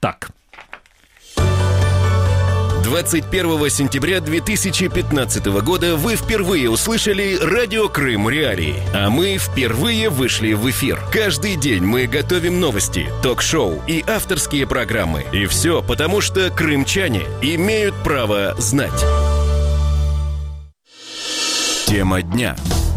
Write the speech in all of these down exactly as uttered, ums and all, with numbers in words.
так. двадцать первого сентября две тысячи пятнадцатого года вы впервые услышали «Радио Крым Реалии», а мы впервые вышли в эфир. Каждый день мы готовим новости, ток-шоу и авторские программы. И все потому, что крымчане имеют право знать. Тема дня.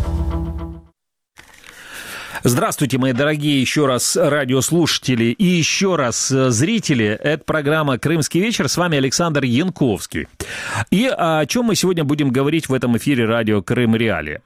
Здравствуйте, мои дорогие еще раз радиослушатели и еще раз зрители. Это программа «Крымский вечер». С вами Александр Янковский. И о чем мы сегодня будем говорить в этом эфире радио «Крым Реалии».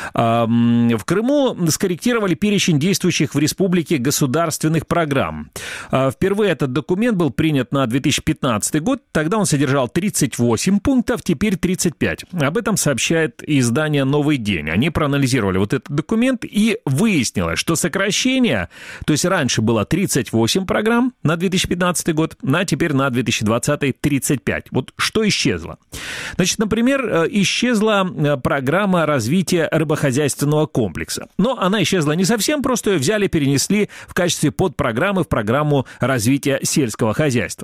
В Крыму скорректировали перечень действующих в республике государственных программ. Впервые этот документ был принят на две тысячи пятнадцатый год. Тогда он содержал тридцать восемь пунктов, теперь тридцать пять. Об этом сообщает издание «Новый день». Они проанализировали вот этот документ и выяснилось, что сокращение, то есть раньше было тридцать восемь программ на две тысячи пятнадцатый год, а теперь на две тысячи двадцатый тридцать пять. Вот что исчезло? Значит, например, исчезла программа развития рыбохозяйственного комплекса. Но она исчезла не совсем, просто ее взяли, перенесли в качестве подпрограммы в программу развития сельского хозяйства.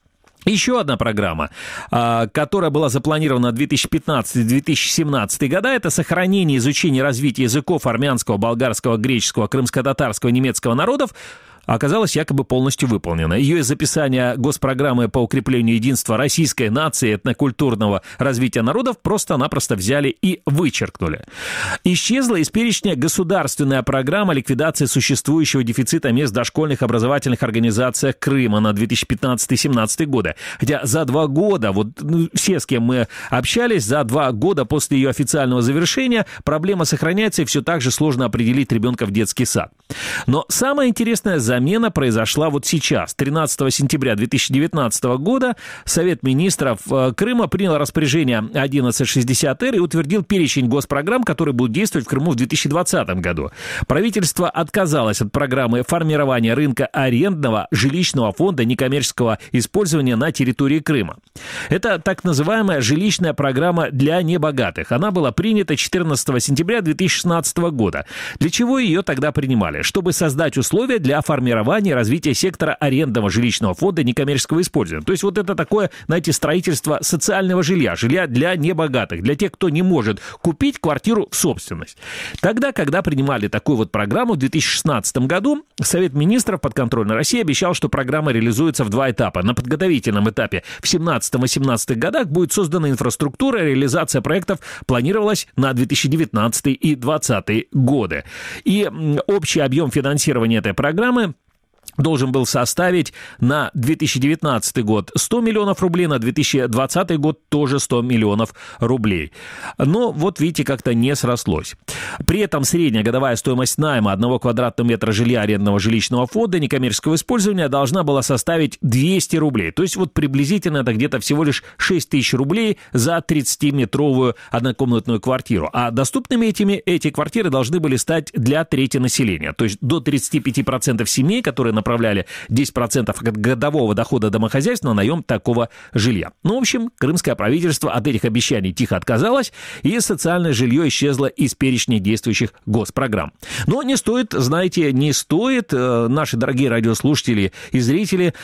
Еще одна программа, которая была запланирована на две тысячи пятнадцатый - две тысячи семнадцатый года, это сохранение, изучение и развитие языков армянского, болгарского, греческого, крымско-татарского, немецкого народов, оказалась якобы полностью выполнена. Ее из описания госпрограммы по укреплению единства российской нации и этнокультурного развития народов просто-напросто взяли и вычеркнули. Исчезла из перечня государственная программа ликвидации существующего дефицита мест в дошкольных образовательных организациях Крыма на две тысячи пятнадцатый - две тысячи семнадцатый годы. Хотя за два года, вот ну, все, с кем мы общались, за два года после ее официального завершения проблема сохраняется, и все так же сложно определить ребенка в детский сад. Но самое интересное, замена произошла вот сейчас. тринадцатого сентября две тысячи девятнадцатого года Совет министров Крыма принял распоряжение одиннадцать шестьдесят эр и утвердил перечень госпрограмм, которые будут действовать в Крыму в две тысячи двадцатом году. Правительство отказалось от программы формирования рынка арендного жилищного фонда некоммерческого использования на территории Крыма. Это так называемая жилищная программа для небогатых. Она была принята четырнадцатого сентября две тысячи шестнадцатого года. Для чего ее тогда принимали? Чтобы создать условия для формирования и развития сектора арендного жилищного фонда некоммерческого использования. То есть вот это такое, знаете, строительство социального жилья, жилья для небогатых, для тех, кто не может купить квартиру в собственность. Тогда, когда принимали такую вот программу в две тысячи шестнадцатом году, Совет министров подконтрольной России обещал, что программа реализуется в два этапа. На подготовительном этапе в семнадцатом и семнадцатом годах будет создана инфраструктура, реализация проектов планировалась на две тысячи девятнадцатый и двадцатый годы. И общий объем финансирования этой программы должен был составить на две тысячи девятнадцатый год сто миллионов рублей, на две тысячи двадцатый год тоже сто миллионов рублей. Но вот видите, как-то не срослось. При этом средняя годовая стоимость найма одного квадратного метра жилья арендного жилищного фонда некоммерческого использования должна была составить двести рублей. То есть вот приблизительно это где-то всего лишь шесть тысяч рублей за тридцатиметровую однокомнатную квартиру. А доступными этими, эти квартиры должны были стать для трети населения. То есть до тридцати пяти процентов семей, которые направляли десять процентов от годового дохода домохозяйства на наем такого жилья. Ну, в общем, крымское правительство от этих обещаний тихо отказалось, и социальное жилье исчезло из перечня действующих госпрограмм. Но не стоит, знаете, не стоит, наши дорогие радиослушатели и зрители,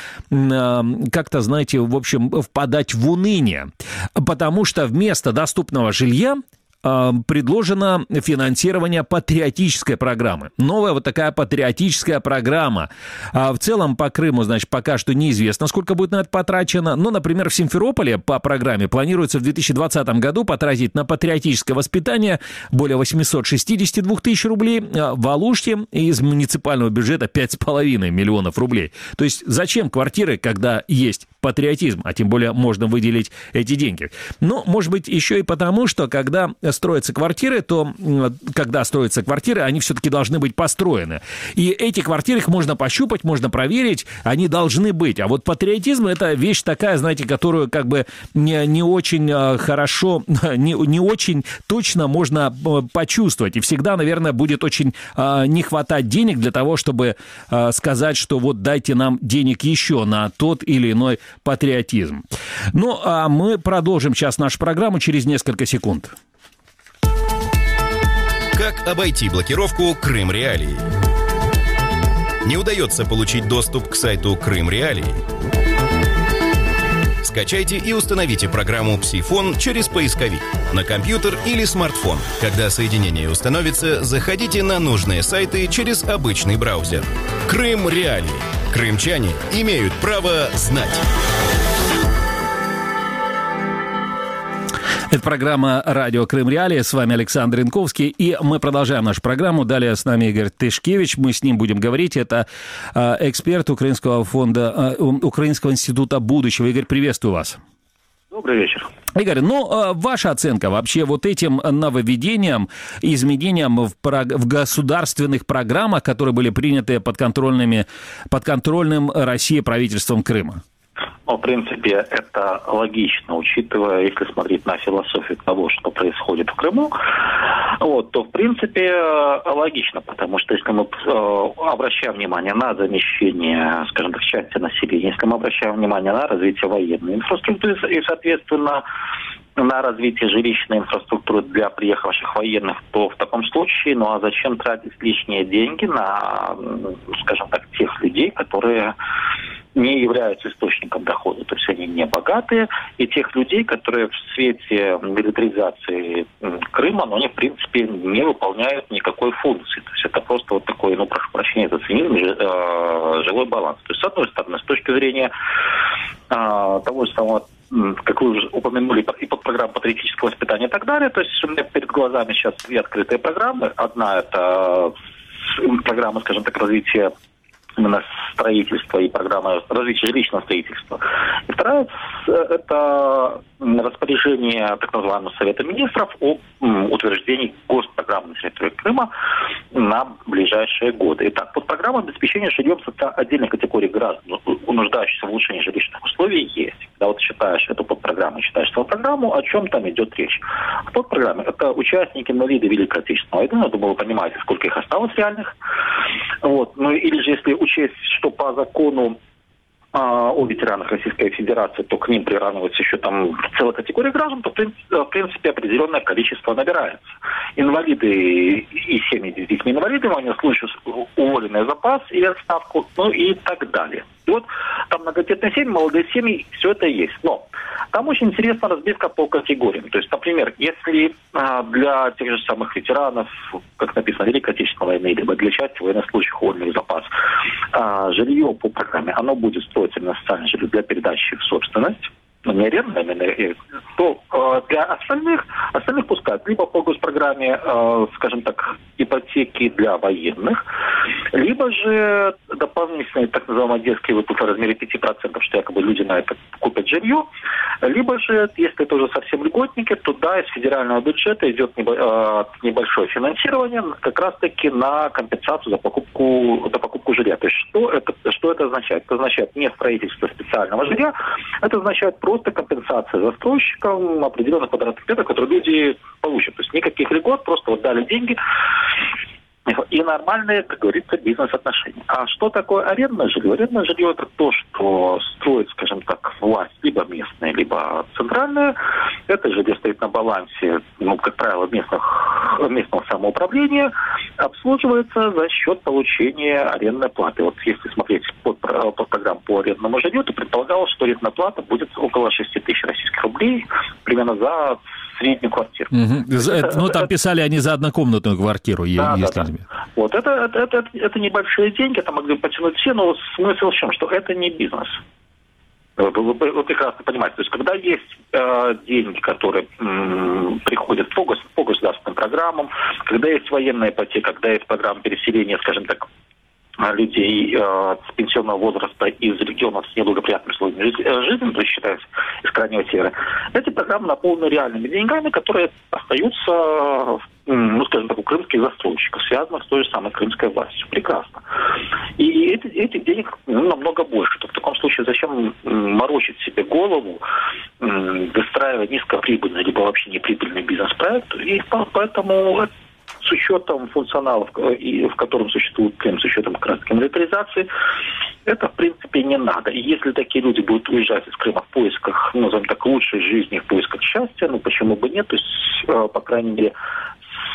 как-то, знаете, в общем, впадать в уныние, потому что вместо доступного жилья предложено финансирование патриотической программы. Новая вот такая патриотическая программа. В целом по Крыму, значит, пока что неизвестно, сколько будет на это потрачено. Но, например, в Симферополе по программе планируется в две тысячи двадцатом году потратить на патриотическое воспитание более восемьсот шестьдесят два тысячи рублей. В Алуште из муниципального бюджета пять с половиной миллионов рублей. То есть зачем квартиры, когда есть патриотизм, а тем более можно выделить эти деньги? Ну, может быть, еще и потому, что когда строятся квартиры, то когда строятся квартиры, они все-таки должны быть построены. И эти квартиры, их можно пощупать, можно проверить, они должны быть. А вот патриотизм – это вещь такая, знаете, которую как бы не, не очень хорошо, не, не очень точно можно почувствовать. И всегда, наверное, будет очень не хватать денег для того, чтобы сказать, что вот дайте нам денег еще на тот или иной патриотизм. Ну, а мы продолжим сейчас нашу программу через несколько секунд. Как обойти блокировку Крым Реалии? Не удается получить доступ к сайту Крым Реалии? Скачайте и установите программу «Псифон» через поисковик на компьютер или смартфон. Когда соединение установится, заходите на нужные сайты через обычный браузер. Крым Реалии. Крымчане имеют право знать. Это программа «Радио Крым Реалии». С вами Александр Янковский. И мы продолжаем нашу программу. Далее с нами Игорь Тышкевич. Мы с ним будем говорить. Это э, эксперт Украинского фонда, э, Украинского института будущего. Игорь, приветствую вас. Добрый вечер. Игорь, ну, э, ваша оценка вообще вот этим нововведениям, изменениям в, в государственных программах, которые были приняты подконтрольными, подконтрольным России правительством Крыма? Ну, в принципе, это логично, учитывая, если смотреть на философию того, что происходит в Крыму, вот, то, в принципе, логично, потому что если мы э, обращаем внимание на замещение, скажем так, части населения, если мы обращаем внимание на развитие военной инфраструктуры и, соответственно, на развитие жилищной инфраструктуры для приехавших военных, то в таком случае, ну а зачем тратить лишние деньги на, скажем так, тех людей, которые не являются источником дохода, то есть они не богатые, и тех людей, которые в свете милитаризации Крыма, но они, в принципе, не выполняют никакой функции. То есть это просто вот такой, ну, прошу прощения, это цинизм, жилой баланс. То есть, с одной стороны, с точки зрения а, того же самого, как вы уже упомянули, и под программу патриотического воспитания и так далее, то есть у меня перед глазами сейчас две открытые программы. Одна – это программа, скажем так, развития именно строительства и программа развития жилищного строительства. И вторая – это распоряжение так называемого Совета Министров о утверждении госпрограммы на территории Крыма на ближайшие годы. Итак, под программой обеспечения жильем отдельных категорий граждан, нуждающихся в улучшении жилищных условий, есть. Когда вот читаешь эту подпрограмму, читаешь свою программу, о чем там идет речь? В подпрограмме это участники инвалиды Великой Отечественной войны, я думаю, вы понимаете, сколько их осталось реальных. Вот. Ну или же если учесть, что по закону а, о ветеранах Российской Федерации, то к ним приравнивается еще там целая категория граждан, то в принципе определенное количество набирается. Инвалиды и семьи с детьми инвалидами, они случаи уволенные запас и отставку, ну и так далее. И вот там многодетные семьи, молодые семьи, все это есть. Но там очень интересна разбивка по категориям. То есть, например, если а, для тех же самых ветеранов, как написано, Великой Отечественной войны, либо для части военнослужащих уволенных запас, а, жилье по программе, оно будет строиться на социальное жилье для передачи в собственность, ну, не арендное, то э, для остальных, остальных пускают либо по госпрограмме, э, скажем так, ипотеки для военных, либо же дополнительные так называемые детские выплаты в размере пяти процентов, что якобы люди на это купят жилье, либо же, если это уже совсем льготники, то да, из федерального бюджета идет небольшое финансирование как раз-таки на компенсацию за покупку, за покупку жилья. То есть что это, что это означает? Это означает не строительство специального жилья, это означает просто компенсация застройщикам определенных квадратных метров, которые люди получат. То есть никаких льгот, просто вот дали деньги и нормальные, как говорится, бизнес-отношения. А что такое арендное жилье? Арендное жилье – это то, что строит, скажем так, власть, либо местная, либо центральная. Это жилье стоит на балансе, ну, как правило, местных, местного самоуправления, обслуживается за счет получения арендной платы. Вот если смотреть под, под программу по арендному жилью, то предполагалось, что арендная плата будет около шести тысяч российских рублей примерно за среднюю квартиру. Угу. Это, ну, там это, писали они за однокомнатную квартиру, да, если да, да. Вот, это, это, это, это небольшие деньги, это могли бы потянуть все, но смысл в чем? Что это не бизнес. Вы, вы, вы прекрасно понимаете. То есть, когда есть э, деньги, которые м, приходят по, гос, по государственным программам, когда есть военная ипотека, когда есть программа переселения, скажем так, людей э, с пенсионного возраста из регионов с неблагоприятными условиями жизни, то есть считается из крайнего севера, эти программы наполнены реальными деньгами, которые остаются, ну, скажем так, у крымских застройщиков, связанных с той же самой крымской властью. Прекрасно. И эти, этих денег, ну, намного больше. То в таком случае зачем морочить себе голову, выстраивая низкоприбыльный либо вообще неприбыльный бизнес-проект, и поэтому с учетом функционалов, в котором существует Крым, с учетом как раз милитаризации, это, в принципе, не надо. И если такие люди будут уезжать из Крыма в поисках, ну, назовем так, лучшей жизни, в поисках счастья, ну, почему бы нет? То есть, по крайней мере,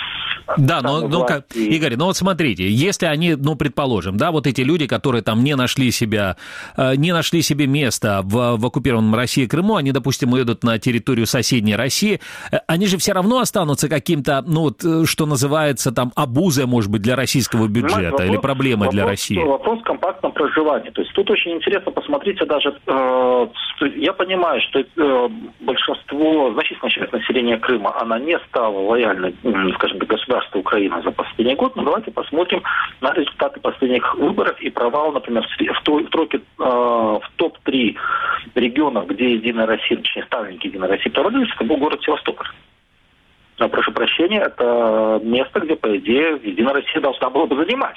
Да, но, ну, как, Игорь, ну вот смотрите, если они, ну, предположим, да, вот эти люди, которые там не нашли себя, не нашли себе места в, в оккупированном России Крыму, они, допустим, уедут на территорию соседней России, они же все равно останутся каким-то, ну, вот, что называется, там, обузой, может быть, для российского бюджета, вопрос, или проблемой вопрос, для России? Вопрос компактного проживания. То есть тут очень интересно, посмотрите, даже, э, я понимаю, что э, большинство, значительная часть населения Крыма, она не стала лояльной, скажем так, государству Украины за последний год, но давайте посмотрим на результаты последних выборов и провал, например, в, в, тройке, э, в топ три регионов, где Единая Россия, точнее, ставленники Единой России провалились, это был город Севастополь. Но, прошу прощения, это место, где, по идее, Единая Россия должна была бы занимать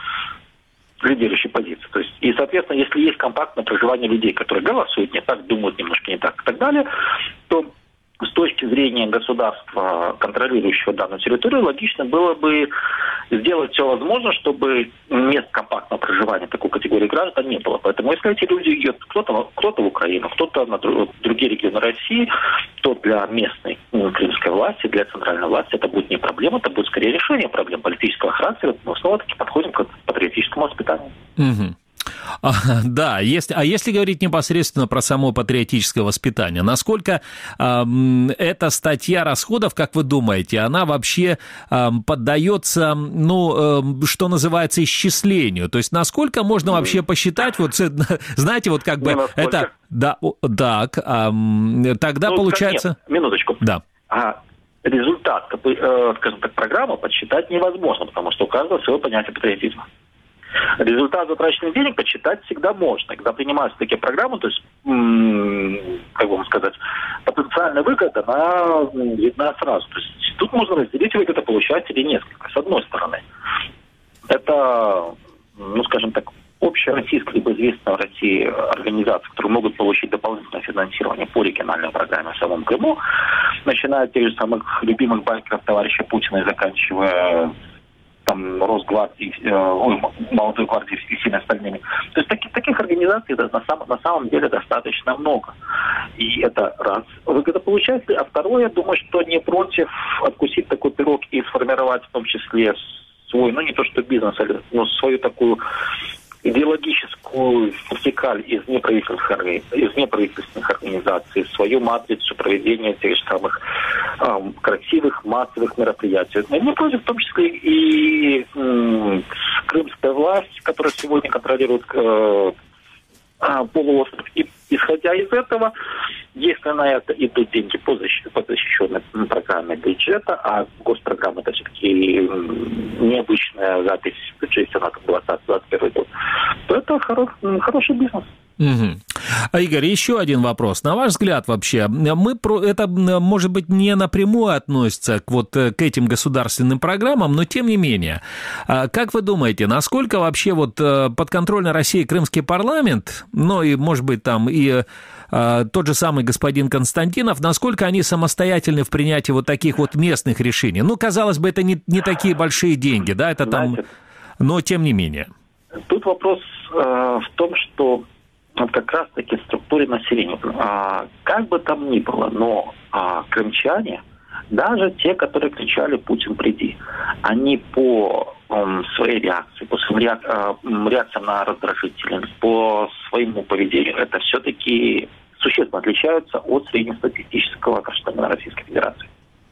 лидирующие позиции. То есть, и, соответственно, если есть компактное проживание людей, которые голосуют не так, думают немножко не так и так далее, то с точки зрения государства, контролирующего данную территорию, логично было бы сделать все возможное, чтобы мест компактного проживания такой категории граждан не было. Поэтому если эти люди едут кто-то, кто-то в Украину, кто-то на другие регионы России, то для местной ну, крымской власти, для центральной власти это будет не проблема, это будет скорее решение проблем политического характера. Мы снова-таки подходим к патриотическому воспитанию. Угу. А, да, если, а если говорить непосредственно про само патриотическое воспитание, насколько э, эта статья расходов, как вы думаете, она вообще э, поддается, ну, э, что называется, исчислению? То есть насколько можно вообще посчитать, вот, знаете, вот как бы это... Да, так, э, тогда ну, получается... Нет, минуточку. Да. А, результат, э, скажем так, программы подсчитать невозможно, потому что у каждого свое понятие патриотизма. Результат затраченных денег подсчитать всегда можно. Когда принимаются такие программы, то есть, м- как бы вам сказать, потенциальная выгода, она видна сразу. То есть тут можно разделить выгодополучателей несколько. С одной стороны, это, ну, скажем так, общероссийская, либо известная в России организация, которые могут получить дополнительное финансирование по региональной программе в самом Крыму, начиная от тех же самых любимых байкеров товарища Путина и заканчивая там Росгвардии, э, молодой гвардии и всеми остальными. То есть таких, таких организаций на, сам, на самом деле достаточно много. И это раз, выгодополучатели. А второе, я думаю, что не против откусить такой пирог и сформировать в том числе свой, ну не то что бизнес, но свою такую идеологическую вертикаль из неправительственных, из неправительственных организаций, свою матрицу проведения тех же самых э, красивых массовых мероприятий. Но не против, в том числе и э, крымская власть, которая сегодня контролирует э, полуостров. И исходя из этого, если на это идут деньги по, защ... по защищенной программе бюджета, а госпрограмма это все-таки необычная запись в бюджете на двадцатый двадцать первый год, то это хоро... хороший бизнес. Угу. Игорь, еще один вопрос. На ваш взгляд вообще, мы про... это, может быть, не напрямую относится к, вот, к этим государственным программам, но тем не менее, как вы думаете, насколько вообще вот подконтрольно России крымский парламент, ну и, может быть, там и тот же самый господин Константинов, насколько они самостоятельны в принятии вот таких вот местных решений? Ну, казалось бы, это не, не такие большие деньги, да, это там, знаете, но тем не менее. Тут вопрос э, в том, что вот как раз-таки в структуре населения. А, как бы там ни было, но а, крымчане, даже те, которые кричали «Путин, приди», они по um, своей реакции, по своим реак, а, реакциям на раздражители, по своему поведению, это все-таки существенно отличаются от среднестатистического гражданина Российской Федерации.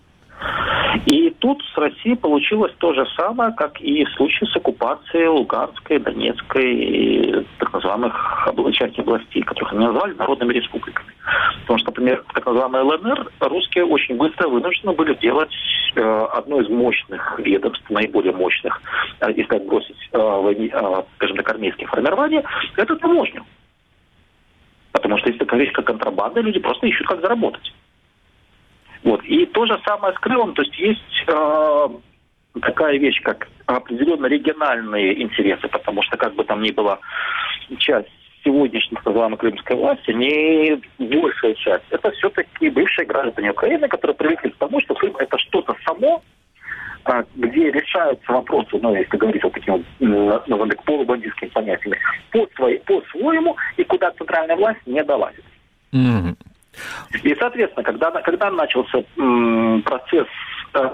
И тут с Россией получилось то же самое, как и в случае с оккупацией Луганской, Донецкой, так называемых части областей, которых они назвали народными республиками. Потому что, например, так называемый эл эн эр русские очень быстро вынуждены были делать э, одно из мощных ведомств, наиболее мощных, э, если так бросить, э, войне, э, скажем так, армейские формирования, это таможню. Потому что если такая вещь, как контрабанда, люди просто ищут, как заработать. Вот. И то же самое с Крымом, то есть есть э, такая вещь, как определенно региональные интересы, потому что, как бы там ни было, часть сегодняшней, так называемой крымской власти, не большая часть, это все-таки бывшие граждане Украины, которые привыкли к тому, что Крым это что-то само, э, где решаются вопросы, ну, если говорить вот таким вот, назовем так, полубандитскими понятиями, по своей, по-своему, и куда центральная власть не долазит. Mm-hmm. И, соответственно, когда, когда начался м, процесс э,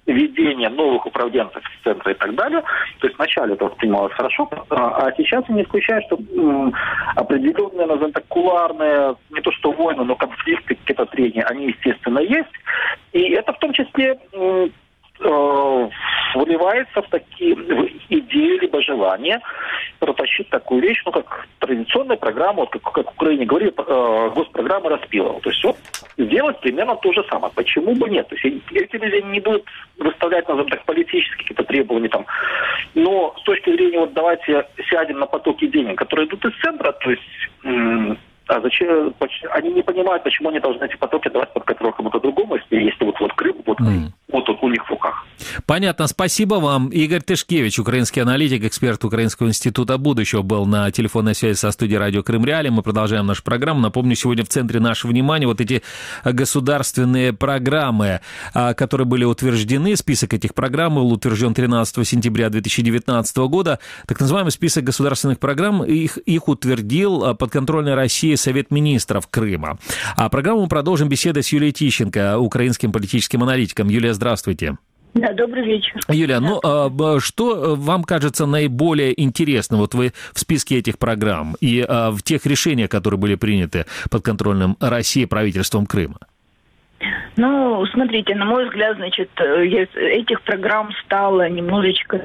введение новых управленцев из центра и так далее. То есть вначале это воспринималось хорошо, а сейчас я не исключаю, что м, определенные, назовем так, кулуарные, не то что войны, но конфликты, какие-то трения, они, естественно, есть. И это в том числе м, э, выливается в такие в идеи либо желания протащить такую вещь, ну, как традиционная программа, вот как, как в Украине говорили, э, госпрограмма Распилова. То есть вот сделать примерно то же самое. Почему бы нет? То есть эти люди не будут выставлять, назовем так, политические какие-то требования там. Но с точки зрения, вот давайте сядем на потоки денег, которые идут из центра, то есть м- а зачем, они не понимают, почему они должны эти потоки давать под контроль кому-то другому, если, если вот, вот Крым, вот, mm. вот он у них в руках. Понятно, спасибо вам. Игорь Тышкевич, украинский аналитик, эксперт Украинского института будущего, был на телефонной связи со студией радио Крым Реалии. Мы продолжаем нашу программу. Напомню, сегодня в центре нашего внимания вот эти государственные программы, которые были утверждены. Список этих программ был утвержден тринадцатого сентября две тысячи девятнадцатого года. Так называемый список государственных программ, их, их утвердил подконтрольной России Совет министров Крыма. А программу продолжим беседой с Юлией Тищенко, украинским политическим аналитиком. Юлия, здравствуйте. Да, добрый вечер. Юлия, ну а, что вам кажется наиболее интересным вот вы в списке этих программ и а, в тех решениях, которые были приняты под контролем России правительством Крыма? Ну, смотрите, на мой взгляд, значит, этих программ стало немножечко...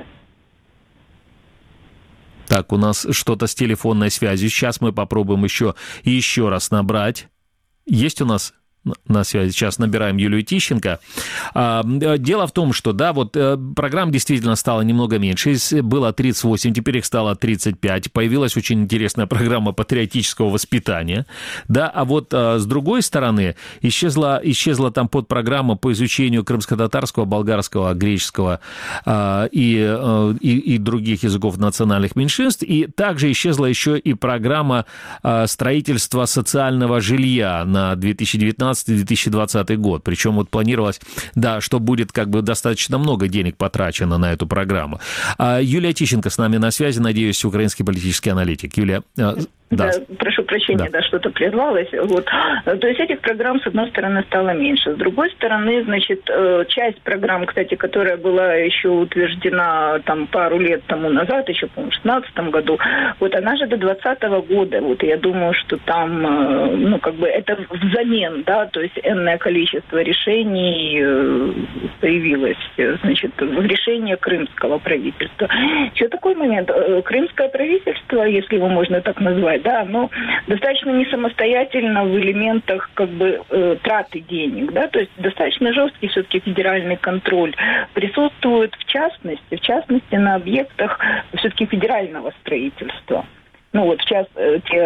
Так, у нас что-то с телефонной связью. Сейчас мы попробуем еще и еще раз набрать. Есть у нас на связи? Сейчас набираем Юлию Тищенко. Дело в том, что, да, вот программ действительно стало немного меньше. Было тридцать восемь, теперь их стало тридцать пять. Появилась очень интересная программа патриотического воспитания. Да, а вот с другой стороны, исчезла, исчезла там подпрограмма по изучению крымско-татарского, болгарского, греческого и, и, и других языков национальных меньшинств. И также исчезла еще и программа строительства социального жилья на две тысячи девятнадцатый две тысячи двадцатый год. Причем вот планировалось, да, что будет как бы достаточно много денег потрачено на эту программу. А Юлия Тищенко с нами на связи, надеюсь, украинский политический аналитик. Юлия, да. Да, прошу прощения, да, да что-то прервалось. Вот. То есть этих программ, с одной стороны, стало меньше. С другой стороны, значит, часть программ, кстати, которая была еще утверждена там пару лет тому назад, еще, по-моему, в шестнадцатом году, вот она же до двадцатого года. Вот я думаю, что там, ну, как бы это взамен, да, то есть энное количество решений появилось, значит, решение крымского правительства. Еще такой момент. Крымское правительство, если его можно так назвать, да, оно достаточно не самостоятельно в элементах как бы э, траты денег, да, то есть достаточно жесткий все-таки федеральный контроль присутствует в частности, в частности на объектах все-таки федерального строительства. Ну вот сейчас э, те,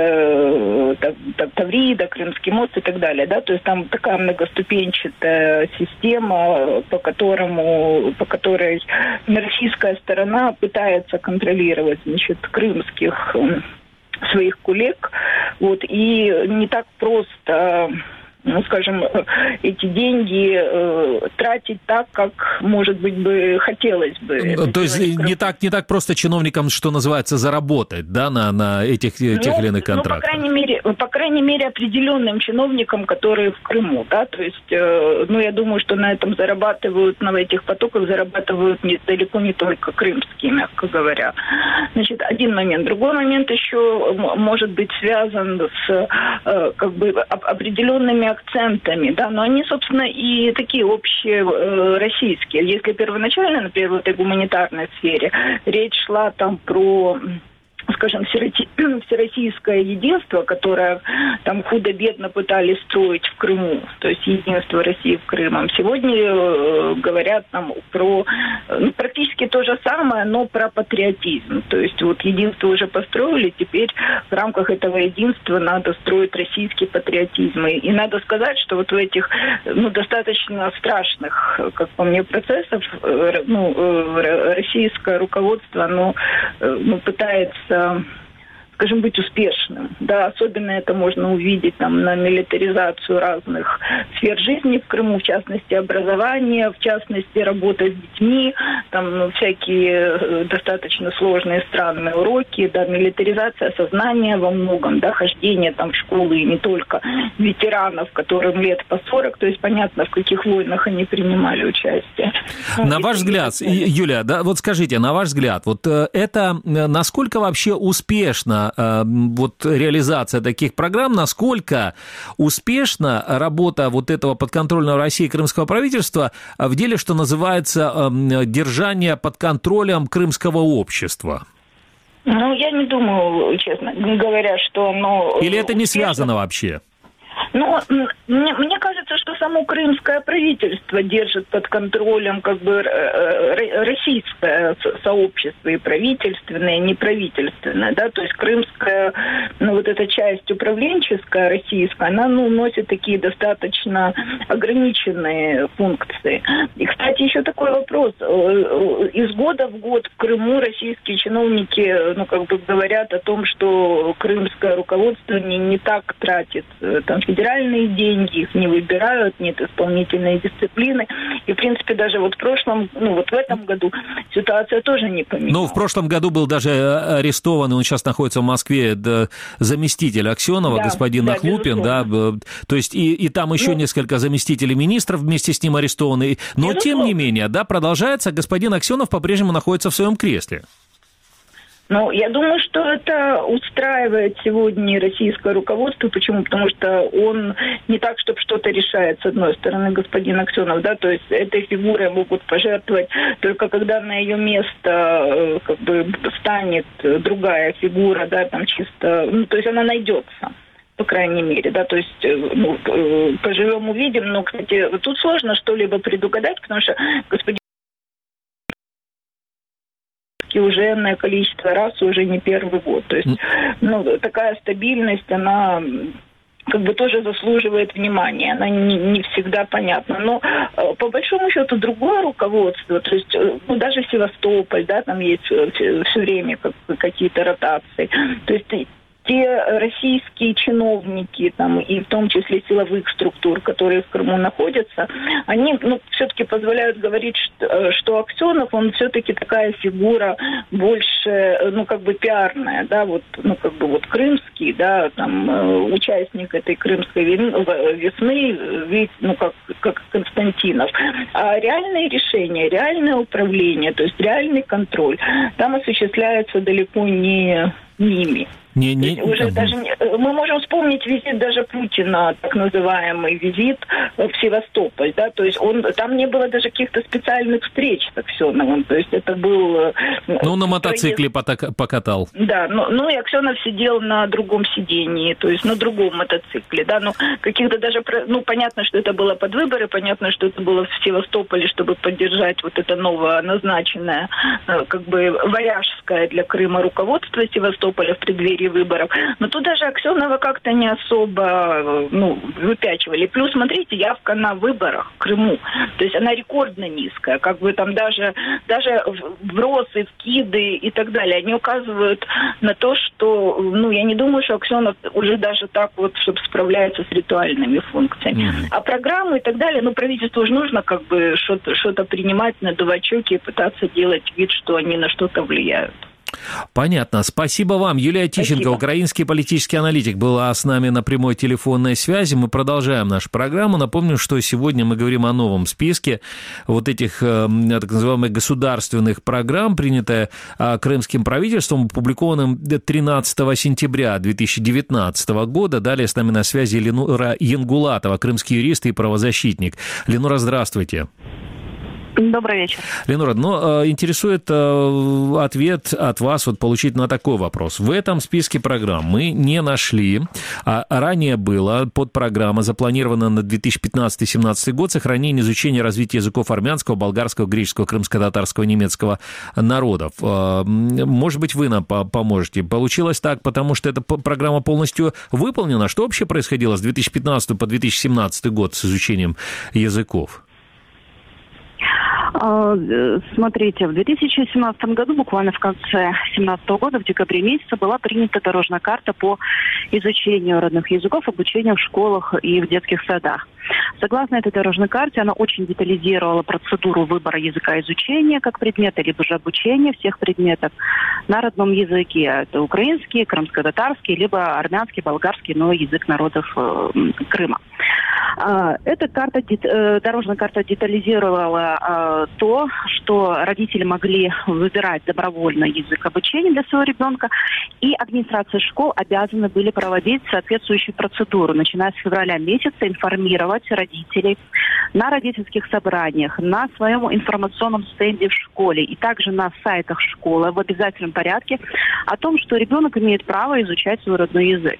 э, Таврида, Крымский мост и так далее, да, то есть там такая многоступенчатая система, по которому, по которой российская сторона пытается контролировать, значит, крымских своих коллег, вот, и не так просто, ну, скажем, эти деньги э, тратить так, как, может быть, бы хотелось бы. То есть не так, не так просто чиновникам, что называется, заработать, да, на, на этих тех ну, или иных контрактах? Ну, по крайней мере, по крайней мере, определенным чиновникам, которые в Крыму, да, то есть, э, ну, я думаю, что на этом зарабатывают, на этих потоках зарабатывают не, далеко не только крымские, мягко говоря. Значит, один момент. Другой момент еще может быть связан с, э, как бы, определенными акцентами, да, но они, собственно, и такие общие э, российские. Если первоначально, например, в этой гуманитарной сфере речь шла там про, скажем, всероссийское единство, которое там худо-бедно пытались строить в Крыму, то есть единство России в Крымом. Сегодня э, говорят там про ну, практически то же самое, но про патриотизм. То есть вот единство уже построили, теперь в рамках этого единства надо строить российский патриотизм. И, и надо сказать, что вот в этих ну, достаточно страшных, как по мне, процессах э, ну, э, российское руководство оно, э, ну, пытается, скажем, быть успешным. Да, особенно это можно увидеть там, на милитаризацию разных сфер жизни в Крыму, в частности, образование, в частности, работа с детьми, там всякие достаточно сложные странные уроки, да, милитаризация сознания во многом, да, хождение там в школы и не только ветеранов, которым лет по сорок, то есть понятно, в каких войнах они принимали участие. На ваш взгляд, Юлия, да, вот скажите, на ваш взгляд, вот это насколько вообще успешна вот реализация таких программ, насколько успешна работа вот этого подконтрольного России крымского правительства в деле, что называется, держание под контролем крымского общества? Ну, я не думаю, честно говоря, что оно... Или это не связано вообще? Ну, мне, мне кажется, что само крымское правительство держит под контролем как бы российское сообщество, и правительственное, и неправительственное, да, то есть крымская, ну, вот эта часть управленческая российская, она, ну, носит такие достаточно ограниченные функции. И, кстати, еще такой вопрос. Из года в год в Крыму российские чиновники, ну, как бы говорят о том, что крымское руководство не, не так тратит там федеральные деньги, их не выбирают, нет исполнительной дисциплины. И, в принципе, даже вот в прошлом, ну, вот в этом году ситуация тоже не поменялась. Ну, в прошлом году был даже арестован, он сейчас находится в Москве, да, заместитель Аксенова, да, господин да, Нахлупин, да, то есть и, и там еще ну, несколько заместителей министров вместе с ним арестованы. Но, безусловно, тем не менее, да, продолжается, господин Аксенов по-прежнему находится в своем кресле. Ну, я думаю, что это устраивает сегодня российское руководство. Почему? Потому что он не так, чтобы что-то решает, с одной стороны, господин Аксенов, да, то есть этой фигурой могут пожертвовать только когда на ее место как бы станет другая фигура, да, там чисто, ну, то есть она найдется. По крайней мере, да, то есть, ну, поживем, увидим, но, кстати, тут сложно что-либо предугадать, потому что господин уже энное количество раз, уже не первый год. То есть, ну, такая стабильность, она как бы тоже заслуживает внимания. Она не, не всегда понятна. Но по большому счету другое руководство, то есть, ну, даже Севастополь, да, там есть все, все время как, какие-то ротации. То есть те российские чиновники, там, и в том числе силовых структур, которые в Крыму находятся, они, ну, все-таки позволяют говорить, что, что Аксенов, он все-таки такая фигура больше, ну, как бы пиарная, да, вот, ну, как бы вот крымский, да, там, участник этой крымской весны, ведь, ну, как, как Константинов. А реальные решения, реальное управление, то есть реальный контроль, там осуществляется далеко не ними. Не, не, уже не, даже не, мы можем вспомнить визит даже Путина, так называемый визит в Севастополь, да, то есть он, там не было даже каких-то специальных встреч с Аксеновым, то есть это был... Ну, на мотоцикле проезд... покатал. Да, ну, ну и Аксенов сидел на другом сидении, то есть на другом мотоцикле, да, ну, каких-то даже, ну, понятно, что это было под выборы, понятно, что это было в Севастополе, чтобы поддержать вот это новоназначенное, как бы, варяжское для Крыма руководство Севастополя в преддверии выборов. Но тут даже Аксенова как-то не особо, ну, выпячивали. Плюс, смотрите, явка на выборах в Крыму. То есть она рекордно низкая. Как бы там даже, даже вбросы, вкиды и так далее, они указывают на то, что, ну, я не думаю, что Аксенов уже даже так вот, чтобы справляется с ритуальными функциями. Mm-hmm. А программы и так далее, ну, правительству уже нужно как бы что-то, что-то принимать, надувать щеки и пытаться делать вид, что они на что-то влияют. Понятно. Спасибо вам. Юлия Тищенко, Спасибо. Украинский политический аналитик, была с нами на прямой телефонной связи. Мы продолжаем нашу программу. Напомню, что сегодня мы говорим о новом списке вот этих так называемых государственных программ, принятое крымским правительством, опубликованным тринадцатого сентября две тысячи девятнадцатого года. Далее с нами на связи Ленура Янгулатова, крымский юрист и правозащитник. Ленура, здравствуйте. Добрый вечер. Ленура, ну, интересует э, ответ от вас вот получить на такой вопрос. В этом списке программ мы не нашли, а ранее было подпрограмма, запланирована на две тысячи пятнадцатый — две тысячи семнадцатый год, сохранение, изучение и развитие языков армянского, болгарского, греческого, крымско-татарского, немецкого народов. Э, может быть, вы нам поможете. Получилось так, потому что эта программа полностью выполнена. Что вообще происходило с две тысячи пятнадцатого по две тысячи семнадцатый год с изучением языков? Смотрите, в две тысячи семнадцатом году, буквально в конце две тысячи семнадцатого года, в декабре месяце, была принята дорожная карта по изучению родных языков, обучению в школах и в детских садах. Согласно этой дорожной карте, она очень детализировала процедуру выбора языка изучения как предмета, либо же обучения всех предметов на родном языке. Это украинский, крымско-татарский, либо армянский, болгарский, но язык народов э, Крыма. Эта карта, дорожная карта детализировала то, что родители могли выбирать добровольно язык обучения для своего ребенка, и администрация школ обязаны были проводить соответствующую процедуру, начиная с февраля месяца, информировать родителей на родительских собраниях, на своем информационном стенде в школе и также на сайтах школы в обязательном порядке о том, что ребенок имеет право изучать свой родной язык.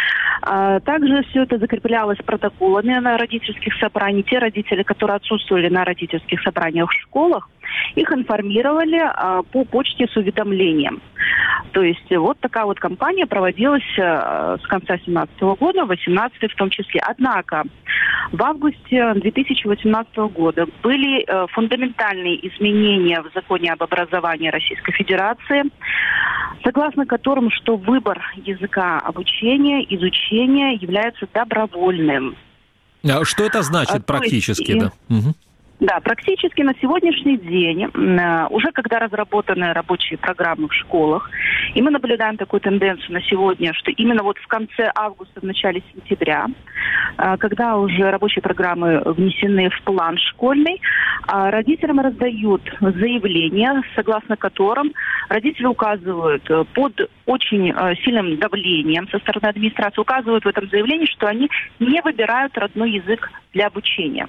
Также все это закреплялось протоколами на родительских собраниях. Те родители, которые отсутствовали на родительских собраниях в школах, их информировали а, по почте с уведомлением. То есть вот такая вот кампания проводилась а, с конца две тысячи семнадцатого года, восемнадцатый в том числе. Однако в августе две тысячи восемнадцатого года были а, фундаментальные изменения в законе об образовании Российской Федерации, согласно которым, что выбор языка обучения, изучения является добровольным. А что это значит а, практически, есть, да? Угу. Да, практически на сегодняшний день, уже когда разработаны рабочие программы в школах, и мы наблюдаем такую тенденцию на сегодня, что именно вот в конце августа, в начале сентября, когда уже рабочие программы внесены в план школьный, родителям раздают заявления, согласно которым родители указывают под очень сильным давлением со стороны администрации, указывают в этом заявлении, что они не выбирают родной язык для обучения.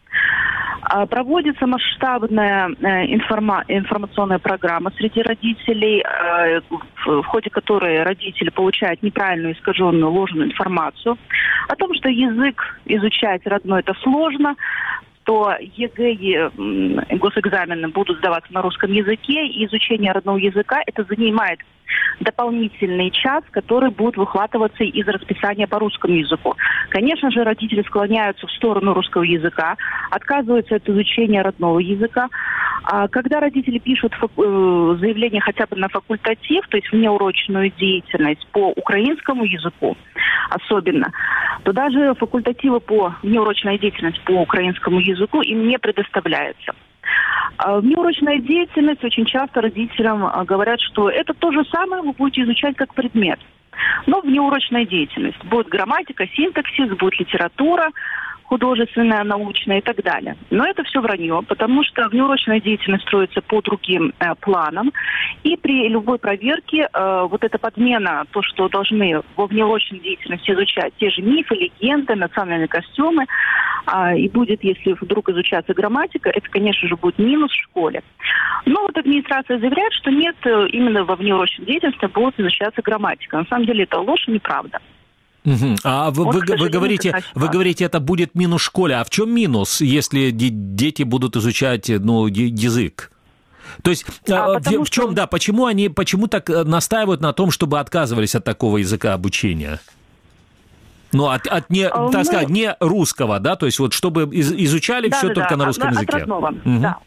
Проводится масштабная информа- информационная программа среди родителей, в ходе которой родители получают неправильную, искаженную, ложную информацию о том, что язык изучать родной это сложно, то ЕГЭ и госэкзамены будут сдаваться на русском языке, и изучение родного языка это занимает дополнительный час, который будет выхватываться из расписания по русскому языку. Конечно же, родители склоняются в сторону русского языка, отказываются от изучения родного языка. А когда родители пишут заявление хотя бы на факультатив, то есть внеурочную деятельность по украинскому языку особенно, то даже факультативы по внеурочной деятельности по украинскому языку им не предоставляются. Внеурочная деятельность очень часто родителям говорят, что это то же самое вы будете изучать как предмет. Но внеурочная деятельность. Будет грамматика, синтаксис, будет литература, художественная, научная и так далее. Но это все вранье, потому что внеурочная деятельность строится по другим э, планам. И при любой проверке э, вот эта подмена, то, что должны во внеурочной деятельности изучать те же мифы, легенды, национальные костюмы, э, и будет, если вдруг изучаться грамматика, это, конечно же, будет минус в школе. Но вот администрация заявляет, что нет, именно во внеурочной деятельности будет изучаться грамматика. На самом деле это ложь и неправда. Угу. А вы, вот, вы, вы, говорите, вы говорите, это будет минус в школе. А в чем минус, если дети будут изучать ну, язык? То есть а, в, в чем, что... да, почему они, почему так настаивают на том, чтобы отказывались от такого языка обучения? Ну, от, от не, а, так ну... сказать, не русского, да, то есть вот чтобы из, изучали да, все да, только да, на русском от, языке. От родного, угу. Да.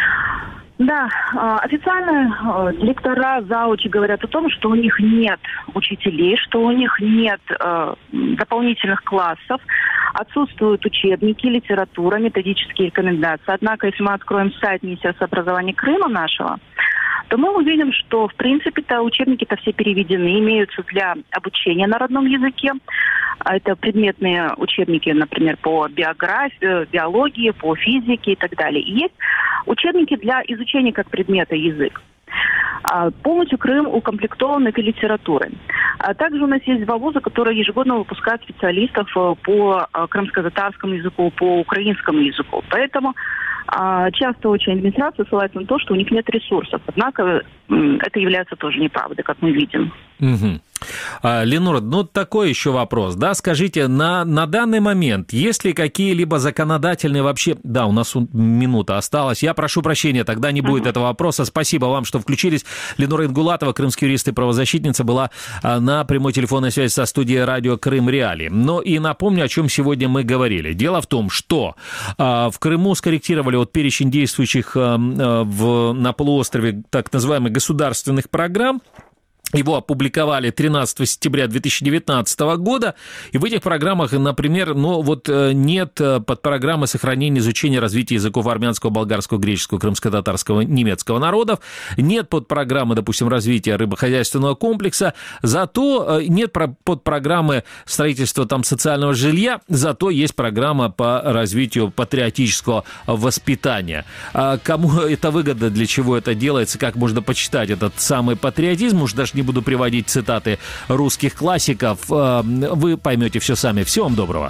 Да, официально директора, заучи говорят о том, что у них нет учителей, что у них нет э, дополнительных классов, отсутствуют учебники, литература, методические рекомендации. Однако, если мы откроем сайт Министерства образования Крыма нашего, то мы увидим, что, в принципе-то, учебники-то все переведены, имеются для обучения на родном языке. Это предметные учебники, например, по биографии, биологии, по физике и так далее. И есть учебники для изучения как предмета язык. Полностью Крым укомплектован этой литературой. Также у нас есть два вуза, которые ежегодно выпускают специалистов по крымско-татарскому языку, по украинскому языку. Поэтому часто очень администрация ссылается на то, что у них нет ресурсов. Однако это является тоже неправдой, как мы видим. Угу. А, Ленура, ну такой еще вопрос, да, скажите, на, на данный момент есть ли какие-либо законодательные вообще, да, у нас минута осталась, я прошу прощения, тогда не будет uh-huh. этого вопроса, спасибо вам, что включились. Ленура Ингулатова, крымский юрист и правозащитница, была на прямой телефонной связи со студией радио Крым Реалии. Но и напомню, о чем сегодня мы говорили. Дело в том, что а, в Крыму скорректировали вот перечень действующих а, в, на полуострове так называемых государственных программ. Его опубликовали тринадцатого сентября две тысячи девятнадцатого года, и в этих программах, например, ну вот нет подпрограммы сохранения, изучения, развития языков армянского, болгарского, греческого, крымско-татарского, немецкого народов, нет подпрограммы, допустим, развития рыбохозяйственного комплекса, зато нет подпрограммы строительства там социального жилья, зато есть программа по развитию патриотического воспитания. А кому это выгодно, для чего это делается, как можно почитать этот самый патриотизм, уж даже не буду приводить цитаты русских классиков. Вы поймете все сами. Всего вам доброго.